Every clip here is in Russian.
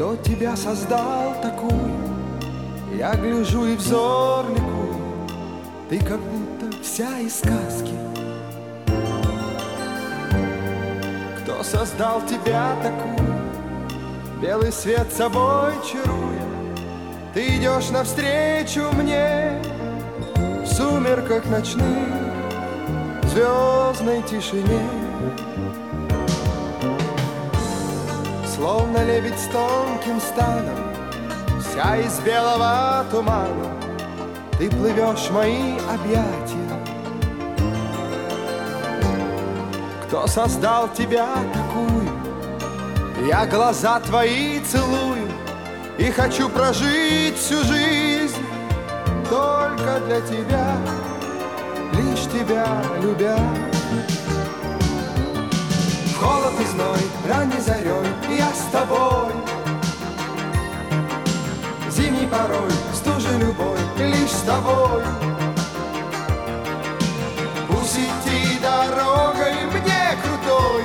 Кто тебя создал такую? Я гляжу и взор ликую. Ты как будто вся из сказки. Кто создал тебя такую? Белый свет собой чаруя, ты идешь навстречу мне в сумерках ночных, в звездной тишине. Словно лебедь с тонким станом, вся из белого тумана, ты плывешь в мои объятия. Кто создал тебя такую? Я глаза твои целую и хочу прожить всю жизнь только для тебя, лишь тебя любя. В холод и зной, ранней зарей я с тобой, зимней порой, стужей любой, лишь с тобой. Пусть идти дорогой мне крутой,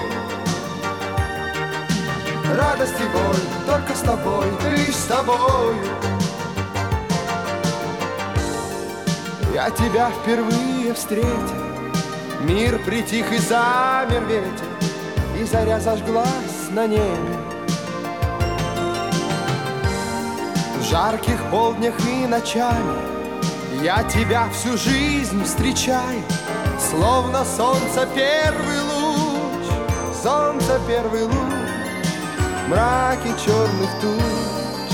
радость и боль только с тобой, лишь с тобой. Я тебя впервые встретил, мир притих и замер ветер, и заря зажглась на небе. В жарких полднях и ночами я тебя всю жизнь встречаю, словно солнце первый луч, солнце первый луч, мраки черных туч.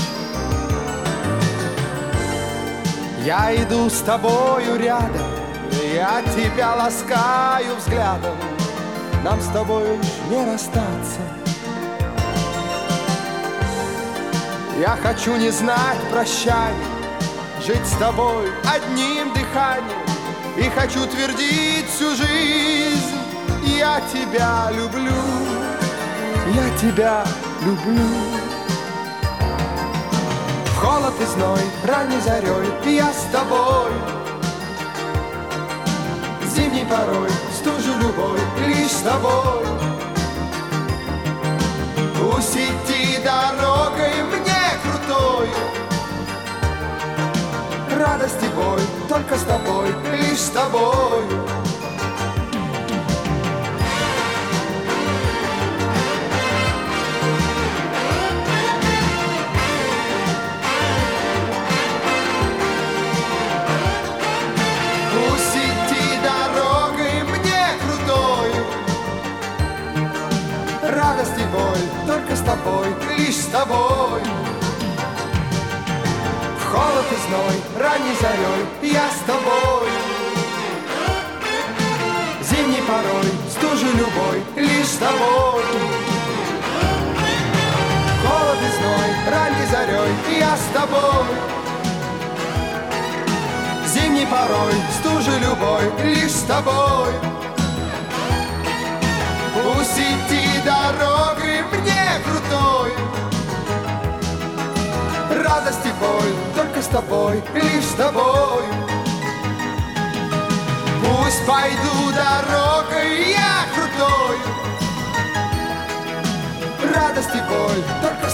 Я иду с тобою рядом, я тебя ласкаю взглядом, нам с тобой уж не расстаться. Я хочу не знать прощаний, жить с тобой одним дыханием, и хочу твердить всю жизнь: я тебя люблю, я тебя люблю. В холод и зной, ранней зарей я с тобой, зимней порой, стужу любой, лишь с тобой. Пусть идти дорогой мне крутой, радость и боль только с тобой, лишь с тобой. Радость и боль только с тобой, лишь с тобой. В холод и зной, ранней зарей я с тобой, зимней порой, стужей любой, лишь с тобой. В холод и зной, ранней зарей я с тобой, зимней порой, стужей любой, лишь с тобой. Пусть идти дорогой мне крутой, радость и боль только с тобой, лишь с тобой. Пусть пойду дорогой я крутой, радость и боль только